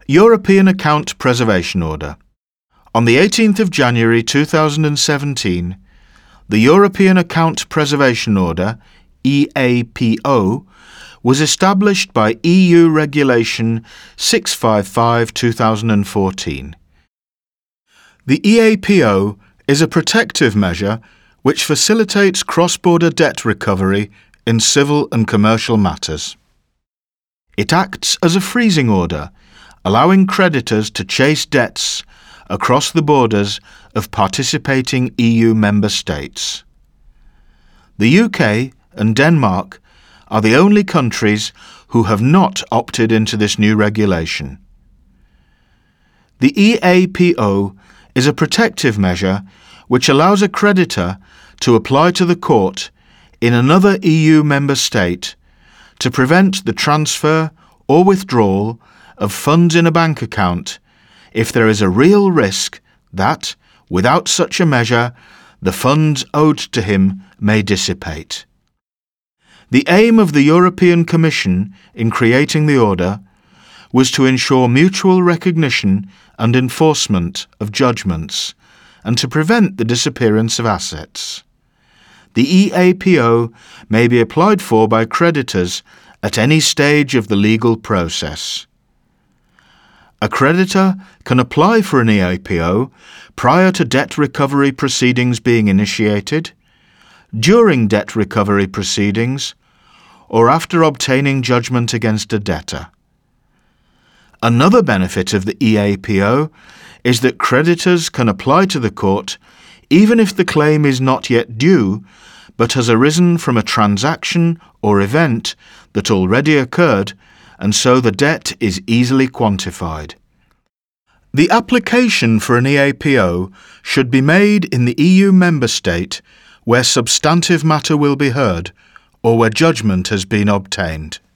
European Account Preservation Order. On the 18th of January 2017, the European Account Preservation Order, EAPO, was established by EU Regulation 655/2014. The EAPO is a protective measure which facilitates cross-border debt recovery in civil and commercial matters. It acts as a freezing order, allowing creditors to chase debts across the borders of participating EU member states. The UK and Denmark are the only countries who have not opted into this new regulation. The EAPO is a protective measure which allows a creditor to apply to the court in another EU member state to prevent the transfer or withdrawal of funds in a bank account if there is a real risk that, without such a measure, the funds owed to him may dissipate. The aim of the European Commission in creating the order was to ensure mutual recognition and enforcement of judgments and to prevent the disappearance of assets. The EAPO may be applied for by creditors at any stage of the legal process. A creditor can apply for an EAPO prior to debt recovery proceedings being initiated, during debt recovery proceedings, or after obtaining judgment against a debtor. Another benefit of the EAPO is that creditors can apply to the court even if the claim is not yet due but has arisen from a transaction or event that already occurred, and so the debt is easily quantified. The application for an EAPO should be made in the EU member state where substantive matter will be heard or where judgment has been obtained.